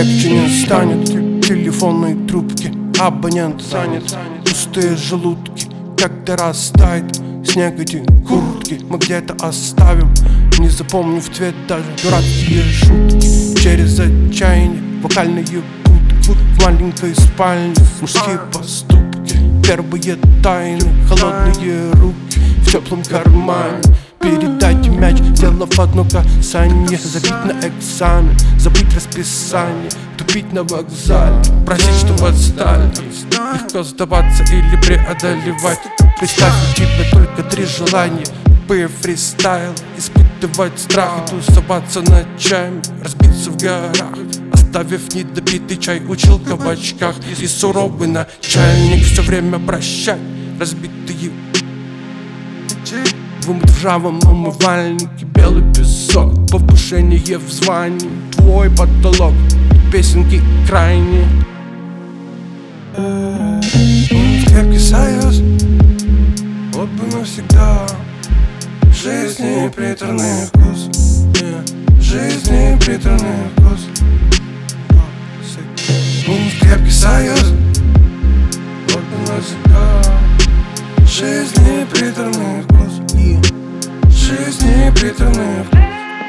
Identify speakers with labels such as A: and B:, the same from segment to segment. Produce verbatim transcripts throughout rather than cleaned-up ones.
A: легче не станет. Телефонные трубки, абонент занят. Пустые желудки, когда растает снег эти куртки мы где-то оставим, не запомнив цвет даже дурацкие шутки. Через отчаяние вокальные будки в маленькой спальне, мужские поступки, первые тайны, холодные руки в теплом кармане. Передать мяч, сделав одно касание, забить на экзамен, забыть расписание, тупить на вокзале, просить, чтобы отстали. Легко сдаваться или преодолевать. Представь, у тебя только три желания: бы фристайл, испытывать страх и тусоваться ночами, разбиться в горах, оставив недопитый чай. Училка в очках и суровый начальник все время прощать разбитые вымыт в ржавом умывальнике, белый песок, повышение в звании, твой потолок, песенки крайние. Крепкий союз, вот бы навсегда. В жизни приторный вкус, в жизни приторный вкус. Крепкий союз, вот бы навсегда. В жизни приторный вкус, в жизни приторный вкус.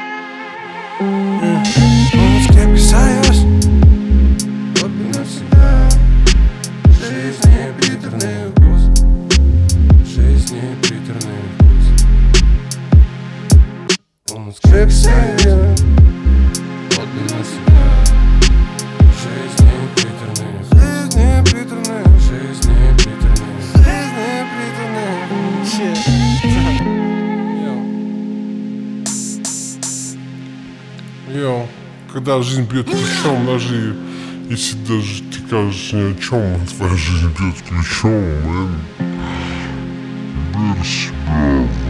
A: Крепкий союз, вот бы навсегда. В жизни приторный вкус, в жизни приторный вкус. Крепкий союз, вот бы навсегда. В жизни приторный вкус, в жизни приторный, в жизни приторный, в жизни приторный.
B: Йоу, когда жизнь бьет ключом, даже если даже ты кажешься ни о чем, твоя жизнь бьет ключом, мэн. Верь в себя.